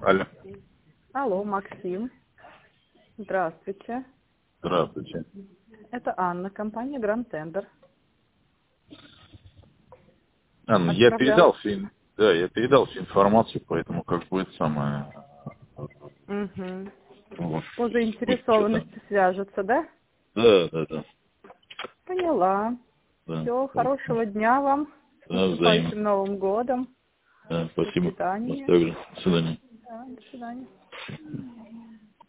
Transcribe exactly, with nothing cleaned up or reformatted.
Алло. Алло, Максим. Здравствуйте. Здравствуйте. Это Анна, компания Grand Tender. Анна, я Отправлял. передал всю, ин- да, я передал всю информацию, поэтому как будет самое... Угу. Вот. По Будет заинтересованности что-то. свяжутся, да? Да, да, да. Поняла. да. Все, Поэтому, хорошего дня вам. С да, взаимно. наступающим Новым годом. Да, До спасибо. Вас свидания. также. До свидания. Да, до свидания.